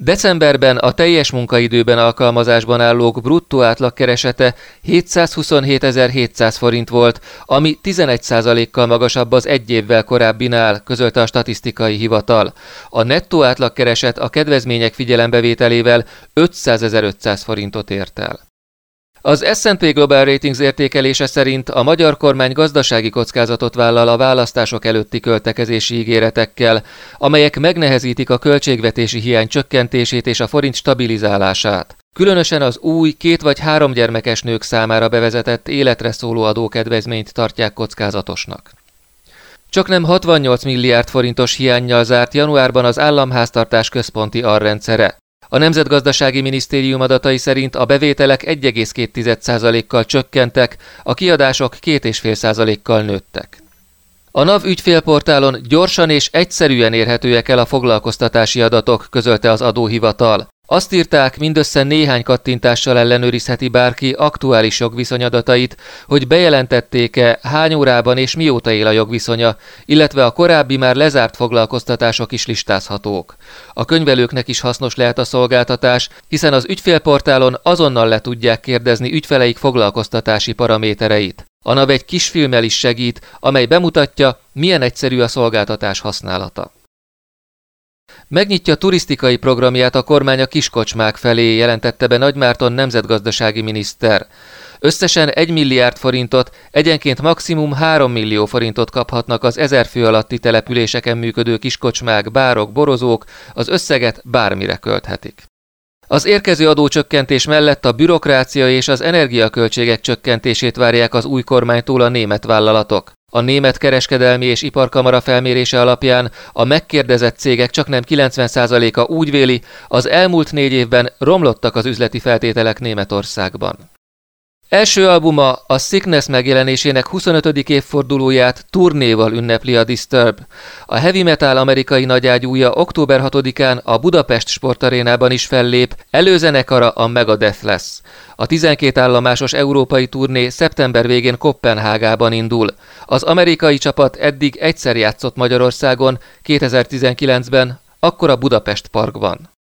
Decemberben a teljes munkaidőben alkalmazásban állók bruttó átlagkeresete 727.700 forint volt, ami 11%-kal magasabb az egy évvel korábbinál, közölte a statisztikai hivatal. A nettó átlagkereset a kedvezmények figyelembevételével 500.500 forintot ért el. Az S&P Global Ratings értékelése szerint a magyar kormány gazdasági kockázatot vállal a választások előtti költekezési ígéretekkel, amelyek megnehezítik a költségvetési hiány csökkentését és a forint stabilizálását. Különösen az új 2 vagy 3 gyermekes nők számára bevezetett életre szóló adókedvezményt tartják kockázatosnak. Csaknem 68 milliárd forintos hiánnyal zárt januárban az államháztartás központi arrendszere. A Nemzetgazdasági Minisztérium adatai szerint a bevételek 1,2%-kal csökkentek, a kiadások 2,5%-kal nőttek. A NAV ügyfélportálon gyorsan és egyszerűen érhetőek el a foglalkoztatási adatok, közölte az adóhivatal. Azt írták, mindössze néhány kattintással ellenőrizheti bárki aktuális jogviszony adatait, hogy bejelentették-e, hány órában és mióta él a jogviszonya, illetve a korábbi már lezárt foglalkoztatások is listázhatók. A könyvelőknek is hasznos lehet a szolgáltatás, hiszen az ügyfélportálon azonnal le tudják kérdezni ügyfeleik foglalkoztatási paramétereit. A NAV egy kis filmmel is segít, amely bemutatja, milyen egyszerű a szolgáltatás használata. Megnyitja turisztikai programját a kormány a kiskocsmák felé, jelentette be Nagy Márton nemzetgazdasági miniszter. Összesen 1 milliárd forintot, egyenként maximum 3 millió forintot kaphatnak az 1000 fő alatti településeken működő kiskocsmák, bárok, borozók, az összeget bármire költhetik. Az érkező adócsökkentés mellett a bürokrácia és az energiaköltségek csökkentését várják az új kormánytól a német vállalatok. A Német Kereskedelmi és Iparkamara felmérése alapján a megkérdezett cégek csaknem 90%-a úgy véli, az elmúlt 4 évben romlottak az üzleti feltételek Németországban. Első albuma, a Sickness megjelenésének 25. évfordulóját turnéval ünnepli a Disturb. A heavy metal amerikai nagyágyúja október 6-án a Budapest Sportarénában is fellép, előzenekara a Megadeth lesz. A 12 állomásos európai turné szeptember végén Koppenhágában indul. Az amerikai csapat eddig egyszer játszott Magyarországon, 2019-ben, akkor a Budapest Parkban.